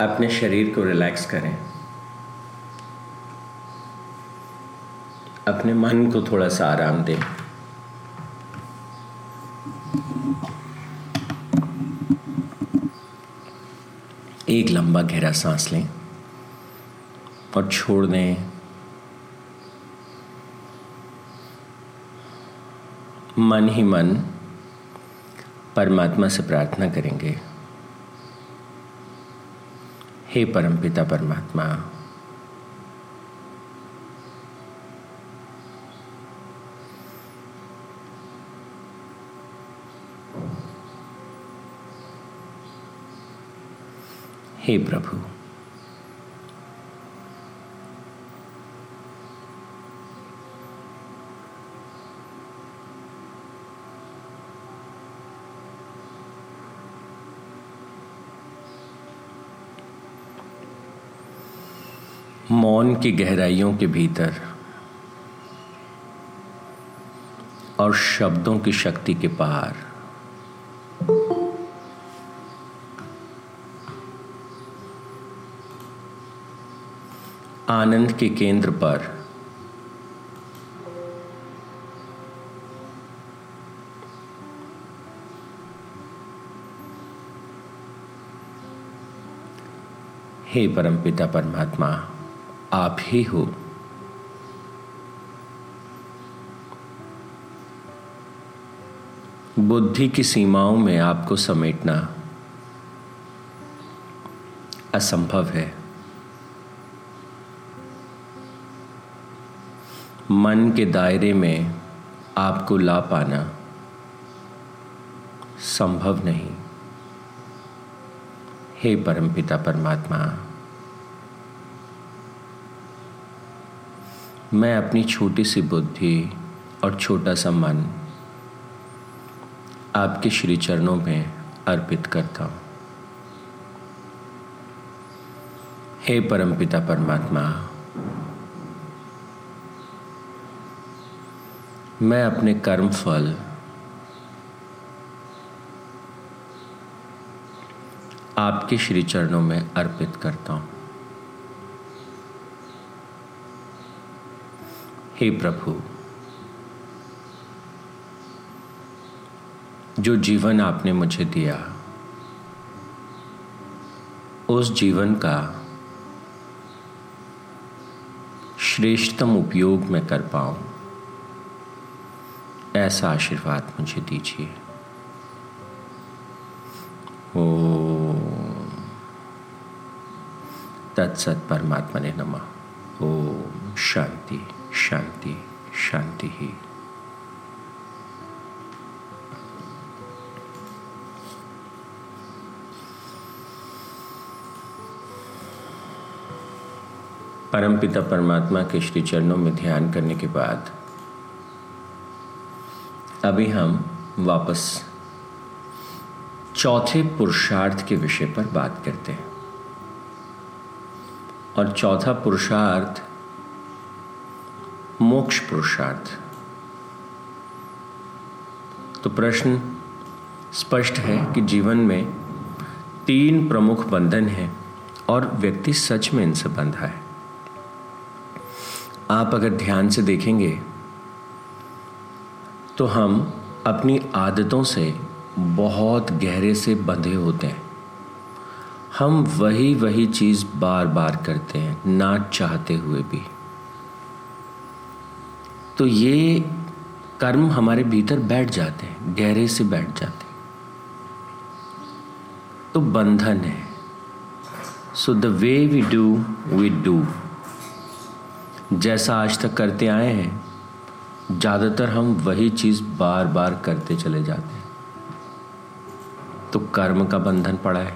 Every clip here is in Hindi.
अपने शरीर को रिलैक्स करें, अपने मन को थोड़ा सा आराम दें। एक लंबा गहरा सांस लें और छोड़ दें। मन ही मन परमात्मा से प्रार्थना करेंगे, हे परमपिता परमात्मा, हे प्रभु, मौन की गहराइयों के भीतर और शब्दों की शक्ति के पार आनंद के केंद्र पर हे परमपिता परमात्मा, आप ही हो। बुद्धि की सीमाओं में आपको समेटना असंभव है। मन के दायरे में आपको ला पाना संभव नहीं। हे परमपिता परमात्मा, मैं अपनी छोटी सी बुद्धि और छोटा सा मन आपके श्री चरणों में अर्पित करता हूँ। हे परमपिता परमात्मा, मैं अपने कर्म फल आपके श्री चरणों में अर्पित करता हूँ। हे प्रभु, जो जीवन आपने मुझे दिया, उस जीवन का श्रेष्ठतम उपयोग मैं कर पाऊं, ऐसा आशीर्वाद मुझे दीजिए। ओम तत्सत परमात्मा ने नमः। ओम शांति शांति शांति ही। परमपिता परमात्मा के श्री चरणों में ध्यान करने के बाद अभी हम वापस चौथे पुरुषार्थ के विषय पर बात करते हैं। और चौथा पुरुषार्थ मोक्ष पुरुषार्थ। तो प्रश्न स्पष्ट है कि जीवन में 3 प्रमुख बंधन हैं और व्यक्ति सच में इनसे बंधा है। आप अगर ध्यान से देखेंगे तो हम अपनी आदतों से बहुत गहरे से बंधे होते हैं। हम वही चीज़ बार बार करते हैं, ना चाहते हुए भी। तो ये कर्म हमारे भीतर बैठ जाते हैं, गहरे से बैठ जाते हैं। तो बंधन है। So the way we do, जैसा आज तक करते आए हैं, ज़्यादातर हम वही चीज़ बार बार करते चले जाते हैं। तो कर्म का बंधन पड़ा है।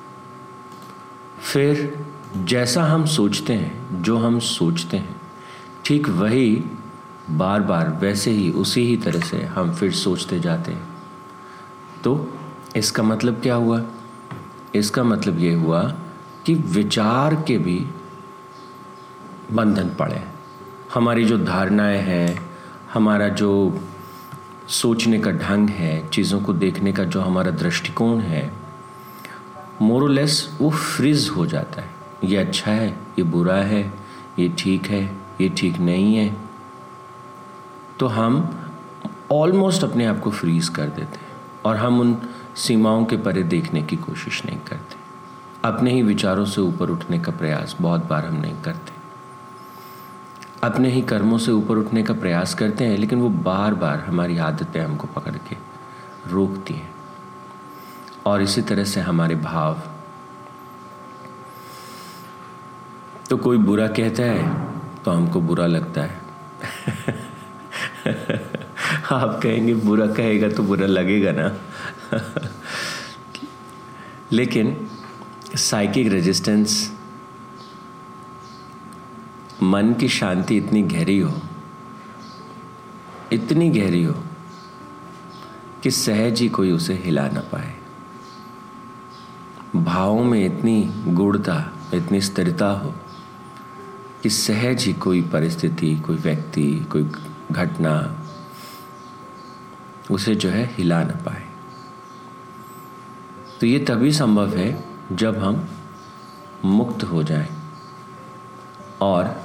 फिर जैसा हम सोचते हैं, जो हम सोचते हैं, ठीक वही बार बार वैसे ही उसी ही तरह से हम फिर सोचते जाते हैं। तो इसका मतलब क्या हुआ? इसका मतलब ये हुआ कि विचार के भी बंधन पड़े। हमारी जो धारणाएं हैं, हमारा जो सोचने का ढंग है, चीज़ों को देखने का जो हमारा दृष्टिकोण है, मोर और लेस वो फ्रीज हो जाता है। ये अच्छा है, ये बुरा है, ये ठीक है, ये ठीक नहीं है। तो हम ऑलमोस्ट अपने आप को फ्रीज कर देते हैं और हम उन सीमाओं के परे देखने की कोशिश नहीं करते। अपने ही विचारों से ऊपर उठने का प्रयास बहुत बार हम नहीं करते। अपने ही कर्मों से ऊपर उठने का प्रयास करते हैं, लेकिन वो बार बार हमारी आदतें हमको पकड़ के रोकती हैं। और इसी तरह से हमारे भाव। तो कोई बुरा कहता है तो हमको बुरा लगता है। आप कहेंगे बुरा कहेगा तो बुरा लगेगा ना। लेकिन साइकिक रेजिस्टेंस, मन की शांति इतनी गहरी हो, इतनी गहरी हो कि सहज ही कोई उसे हिला ना पाए। भावों में इतनी गूढ़ता, इतनी स्थिरता हो कि सहज ही कोई परिस्थिति, कोई व्यक्ति, कोई घटना उसे जो है हिला ना पाए। तो ये तभी संभव है जब हम मुक्त हो जाएं। और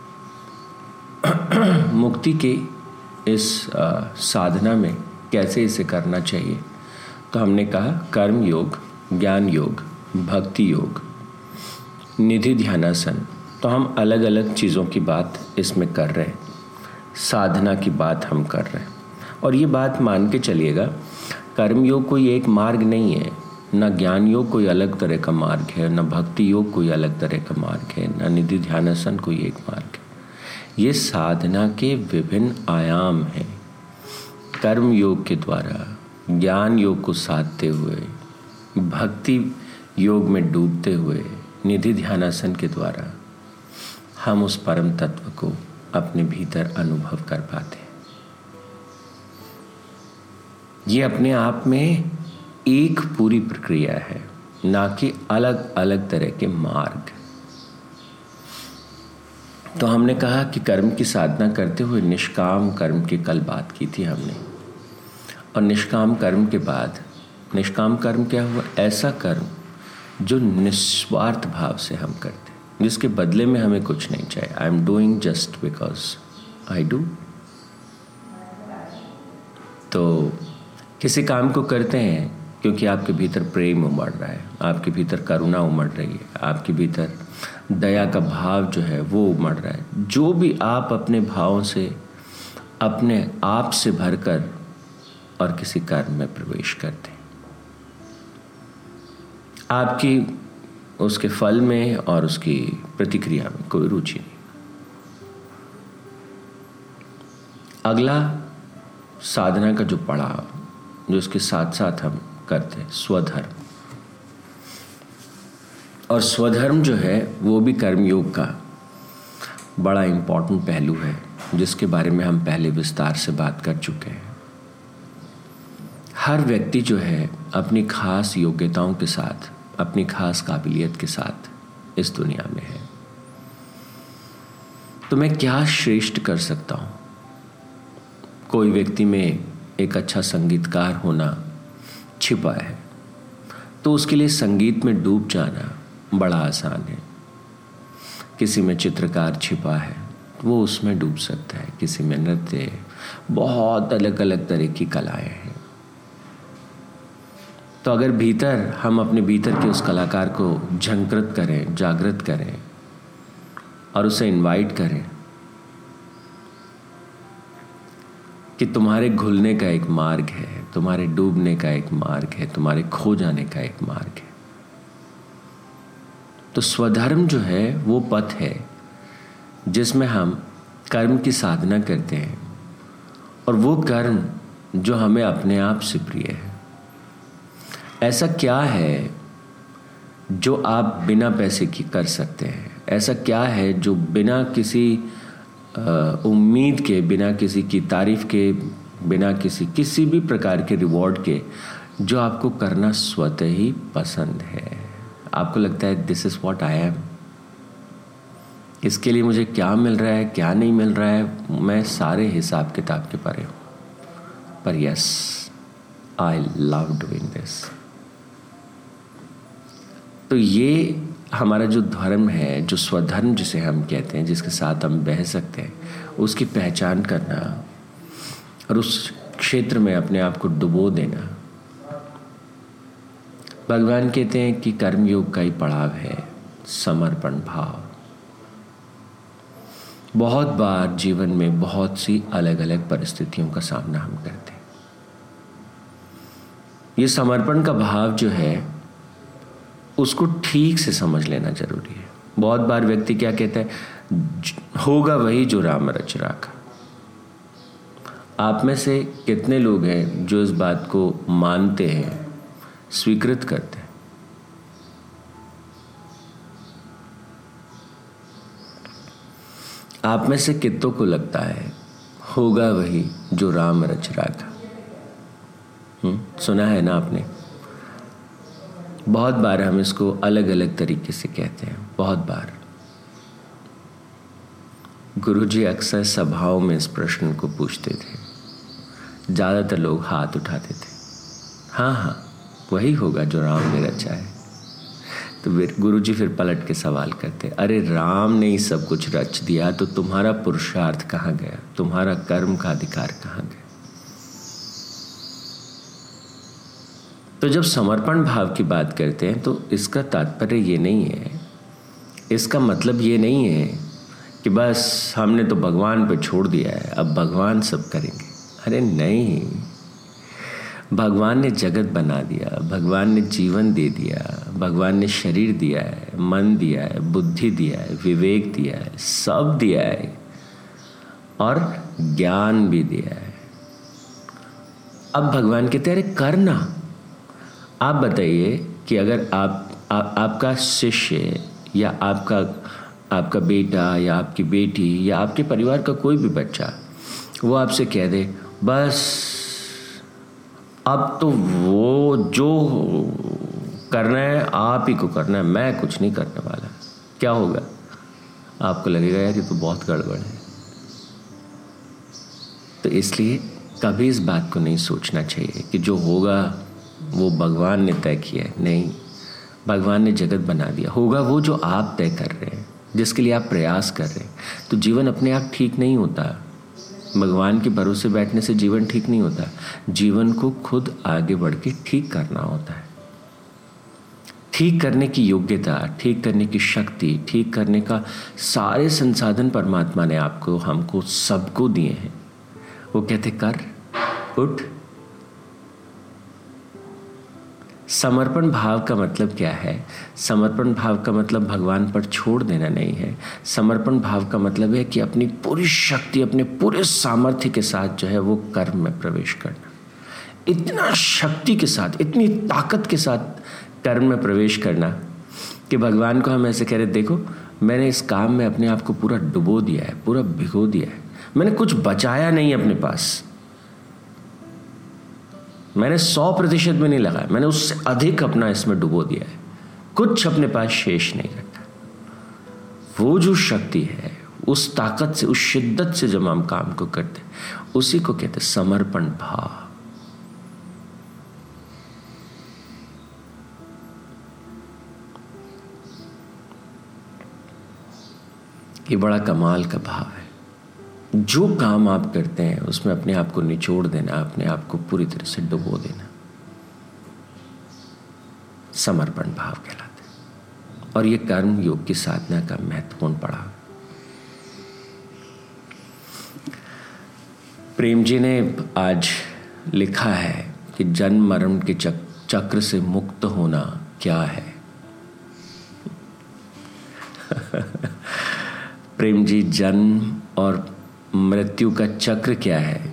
मुक्ति के इस साधना में कैसे इसे करना चाहिए, तो हमने कहा कर्म योग, ज्ञान योग, भक्ति योग, निधि ध्यानासन। तो हम अलग अलग चीज़ों की बात इसमें कर रहे हैं, साधना की बात हम कर रहे हैं। और ये बात मान के चलिएगा, कर्म योग कोई एक मार्ग नहीं है, न ज्ञान योग कोई अलग तरह का मार्ग है, न भक्ति योग कोई अलग तरह का मार्ग है, न निधि ध्यानासन कोई एक मार्ग है। ये साधना के विभिन्न आयाम हैं। कर्म योग के द्वारा, ज्ञान योग को साधते हुए, भक्ति योग में डूबते हुए, निधि ध्यानासन के द्वारा हम उस परम तत्व को अपने भीतर अनुभव कर पाते हैं। ये अपने आप में एक पूरी प्रक्रिया है, ना कि अलग अलग तरह के मार्ग। तो हमने कहा कि कर्म की साधना करते हुए निष्काम कर्म की कल बात की थी हमने। और निष्काम कर्म के बाद, निष्काम कर्म क्या हुआ? ऐसा कर्म जो निस्वार्थ भाव से हम करते, जिसके बदले में हमें कुछ नहीं चाहिए। I am doing just because I do. तो किसी काम को करते हैं क्योंकि आपके भीतर प्रेम उमड़ रहा है, आपके भीतर करुणा उमड़ रही है, आपके भीतर दया का भाव जो है वो उमड़ रहा है। जो भी आप अपने भावों से, अपने आप से भरकर और किसी कर्म में प्रवेश करते हैं, आपकी उसके फल में और उसकी प्रतिक्रिया में कोई रुचि नहीं। अगला साधना का जो पड़ाव, जो इसके साथ साथ हम करते हैं, स्वधर्म। और स्वधर्म जो है वो भी कर्मयोग का बड़ा इम्पोर्टेंट पहलू है, जिसके बारे में हम पहले विस्तार से बात कर चुके हैं। हर व्यक्ति जो है अपनी खास योग्यताओं के साथ, अपनी खास काबिलियत के साथ इस दुनिया में है। तो मैं क्या श्रेष्ठ कर सकता हूँ? कोई व्यक्ति में एक अच्छा संगीतकार होना छिपा है, तो उसके लिए संगीत में डूब जाना बड़ा आसान है। किसी में चित्रकार छिपा है, वो उसमें डूब सकता है। किसी में नृत्य, बहुत अलग अलग तरह की कलाएं हैं। तो अगर भीतर हम अपने भीतर के उस कलाकार को झंकृत करें, जागृत करें और उसे इनवाइट करें कि तुम्हारे घुलने का एक मार्ग है, तुम्हारे डूबने का एक मार्ग है, तुम्हारे खो जाने का एक मार्ग है। तो स्वधर्म जो है वो पथ है जिसमें हम कर्म की साधना करते हैं, और वो कर्म जो हमें अपने आप से प्रिय है। ऐसा क्या है जो आप बिना पैसे की कर सकते हैं? ऐसा क्या है जो बिना किसी उम्मीद के, बिना किसी की तारीफ के, बिना किसी भी प्रकार के रिवॉर्ड के, जो आपको करना स्वतः ही पसंद है? आपको लगता है this is what I am, इसके लिए मुझे क्या मिल रहा है, क्या नहीं मिल रहा है, मैं सारे हिसाब किताब के परे हूँ, पर yes, I love doing this. तो ये हमारा जो धर्म है, जो स्वधर्म जिसे हम कहते हैं, जिसके साथ हम बह सकते हैं, उसकी पहचान करना और उस क्षेत्र में अपने आप को डुबो देना। भगवान कहते हैं कि कर्मयोग का ही पड़ाव है समर्पण भाव। बहुत बार जीवन में बहुत सी अलग अलग परिस्थितियों का सामना हम करते हैं। ये समर्पण का भाव जो है उसको ठीक से समझ लेना जरूरी है। बहुत बार व्यक्ति क्या कहता है, होगा वही जो राम रच राखा। आप में से कितने लोग हैं जो इस बात को मानते हैं, स्वीकृत करते हैं? आप में से कितनों को लगता है होगा वही जो राम रच राखा? सुना है ना आपने? बहुत बार हम इसको अलग अलग तरीके से कहते हैं। बहुत बार गुरुजी अक्सर सभाओं में इस प्रश्न को पूछते थे। ज़्यादातर लोग हाथ उठाते थे, हाँ वही होगा जो राम ने रचा है। तो गुरुजी फिर पलट के सवाल करते, अरे राम ने ही सब कुछ रच दिया तो तुम्हारा पुरुषार्थ कहाँ गया, तुम्हारा कर्म का अधिकार कहाँ गया? तो जब समर्पण भाव की बात करते हैं तो इसका तात्पर्य ये नहीं है, इसका मतलब ये नहीं है कि बस हमने तो भगवान पे छोड़ दिया है, अब भगवान सब करेंगे। अरे नहीं, भगवान ने जगत बना दिया, भगवान ने जीवन दे दिया, भगवान ने शरीर दिया है, मन दिया है, बुद्धि दिया है, विवेक दिया है, सब दिया है और ज्ञान भी दिया है। अब भगवान कहते हैं अरे करना। आप बताइए कि अगर आपका शिष्य या आपका बेटा या आपकी बेटी या आपके परिवार का कोई भी बच्चा वो आपसे कह दे बस अब तो वो जो करना है आप ही को करना है, मैं कुछ नहीं करने वाला, क्या होगा? आपको लगेगा यार ये तो बहुत गड़बड़ है। तो इसलिए कभी इस बात को नहीं सोचना चाहिए कि जो होगा वो भगवान ने तय किया है। नहीं, भगवान ने जगत बना दिया, होगा वो जो आप तय कर रहे हैं, जिसके लिए आप प्रयास कर रहे हैं। तो जीवन अपने आप ठीक नहीं होता, भगवान के भरोसे बैठने से जीवन ठीक नहीं होता। जीवन को खुद आगे बढ़ के ठीक करना होता है। ठीक करने की योग्यता, ठीक करने की शक्ति, ठीक करने का सारे संसाधन परमात्मा ने आपको, हमको, सबको दिए हैं। वो कहते कर, उठ। समर्पण भाव का मतलब क्या है? समर्पण भाव का मतलब भगवान पर छोड़ देना नहीं है। समर्पण भाव का मतलब है कि अपनी पूरी शक्ति, अपने पूरे सामर्थ्य के साथ जो है वो कर्म में प्रवेश करना। इतना शक्ति के साथ, इतनी ताकत के साथ कर्म में प्रवेश करना कि भगवान को हम ऐसे कह रहे, देखो मैंने इस काम में अपने आप को पूरा डुबो दिया है, पूरा भिगो दिया है, मैंने कुछ बचाया नहीं अपने पास, मैंने 100% में नहीं लगाया, मैंने उससे अधिक अपना इसमें डुबो दिया है, कुछ अपने पास शेष नहीं रखा। वो जो शक्ति है, उस ताकत से, उस शिद्दत से जब हम काम को करते उसी को कहते समर्पण भाव। ये बड़ा कमाल का भाव है। जो काम आप करते हैं उसमें अपने आप को निचोड़ देना, अपने आप को पूरी तरह से डुबो देना, समर्पण भाव कहलाते हैं। और ये कर्म योग की साधना का महत्वपूर्ण पड़ाव। प्रेम जी ने आज लिखा है कि जन्म मरण के चक्र से मुक्त होना क्या है। प्रेम जी, जन्म और मृत्यु का चक्र क्या है?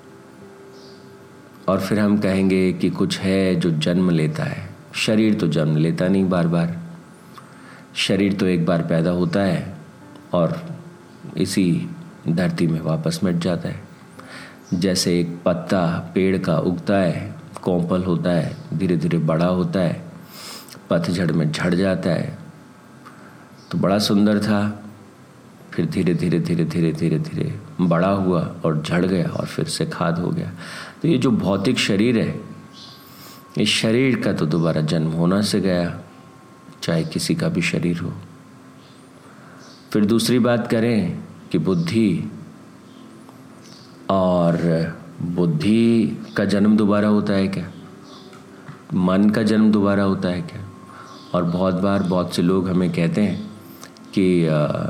और फिर हम कहेंगे कि कुछ है जो जन्म लेता है। शरीर तो जन्म लेता नहीं बार बार, शरीर तो एक बार पैदा होता है और इसी धरती में वापस मिट जाता है। जैसे एक पत्ता पेड़ का उगता है, कोंपल होता है, धीरे धीरे बड़ा होता है, पतझड़ में झड़ जाता है, तो बड़ा सुंदर था, फिर धीरे धीरे धीरे धीरे धीरे धीरे बड़ा हुआ और झड़ गया और फिर से खाद हो गया। तो ये जो भौतिक शरीर है, इस शरीर का तो दोबारा जन्म होना से गया, चाहे किसी का भी शरीर हो। फिर दूसरी बात करें कि बुद्धि, और बुद्धि का जन्म दोबारा होता है क्या? मन का जन्म दोबारा होता है क्या? और बहुत बार बहुत से लोग हमें कहते हैं कि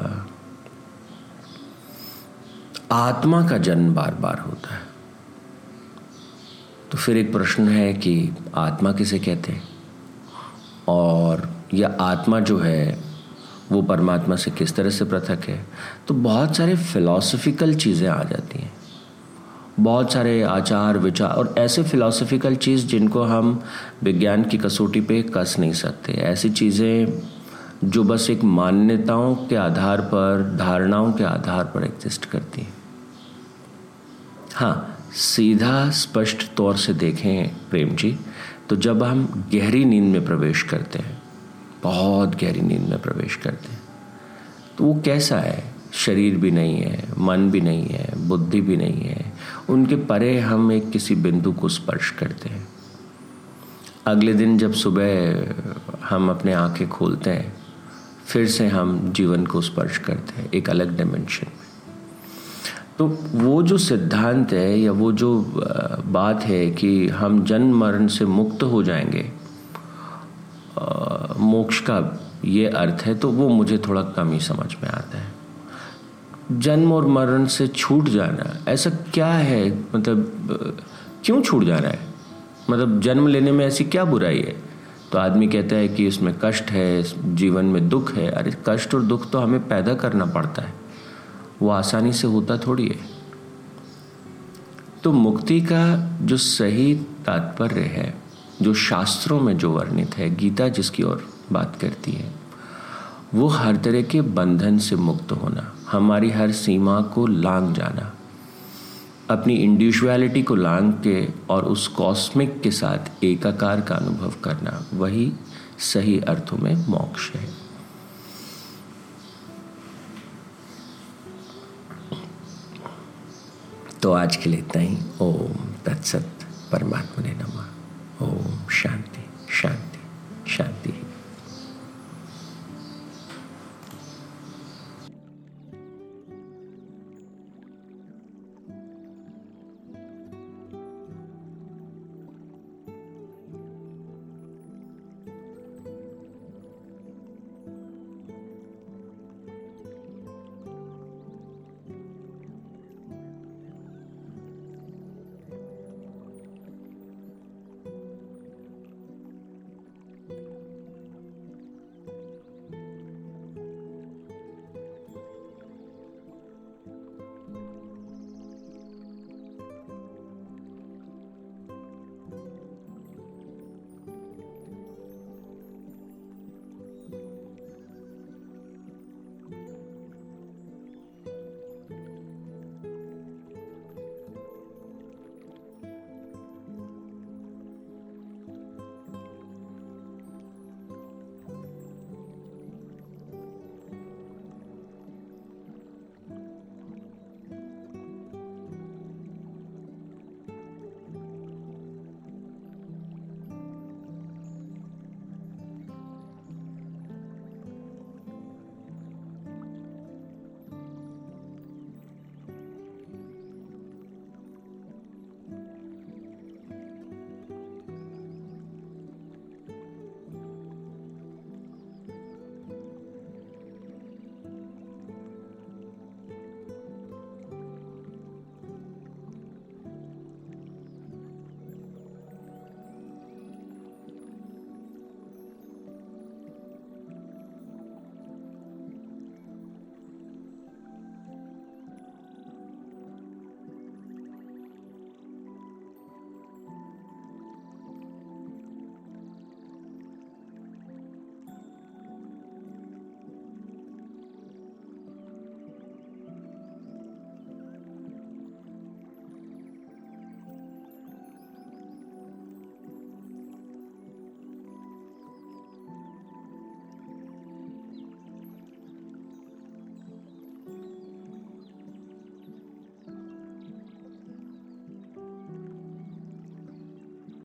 आत्मा का जन्म बार बार होता है। तो फिर एक प्रश्न है कि आत्मा किसे कहते हैं, और यह आत्मा जो है वो परमात्मा से किस तरह से पृथक है? तो बहुत सारे फिलॉसफिकल चीज़ें आ जाती हैं, बहुत सारे आचार विचार, और ऐसे फिलॉसफिकल चीज़ जिनको हम विज्ञान की कसौटी पे कस नहीं सकते। ऐसी चीज़ें जो बस एक मान्यताओं के आधार पर, धारणाओं के आधार पर एग्जिस्ट करती हैं। हाँ, सीधा स्पष्ट तौर से देखें प्रेम जी, तो जब हम गहरी नींद में प्रवेश करते हैं, बहुत गहरी नींद में प्रवेश करते हैं, तो वो कैसा है? शरीर भी नहीं है, मन भी नहीं है, बुद्धि भी नहीं है, उनके परे हम एक किसी बिंदु को स्पर्श करते हैं। अगले दिन जब सुबह हम अपने आंखें खोलते हैं, फिर से हम जीवन को स्पर्श करते हैं एक अलग डायमेंशन में। तो वो जो सिद्धांत है या वो जो बात है कि हम जन्म मरण से मुक्त हो जाएंगे, मोक्ष का ये अर्थ है, तो वो मुझे थोड़ा कम ही समझ में आता है। जन्म और मरण से छूट जाना, ऐसा क्या है? मतलब क्यों छूट जाना है? मतलब जन्म लेने में ऐसी क्या बुराई है? तो आदमी कहता है कि इसमें कष्ट है, जीवन में दुख है। अरे कष्ट और दुख तो हमें पैदा करना पड़ता है, वो आसानी से होता थोड़ी है। तो मुक्ति का जो सही तात्पर्य है, जो शास्त्रों में जो वर्णित है, गीता जिसकी ओर बात करती है, वो हर तरह के बंधन से मुक्त होना, हमारी हर सीमा को लांघ जाना, अपनी इंडिविजुअलिटी को लांघ के और उस कॉस्मिक के साथ एकाकार का अनुभव करना, वही सही अर्थों में मोक्ष है। तो आज के लिए इतना ही। ओम तत्सत। परमात्मा ने नमः। ओम शांति शांति शांति।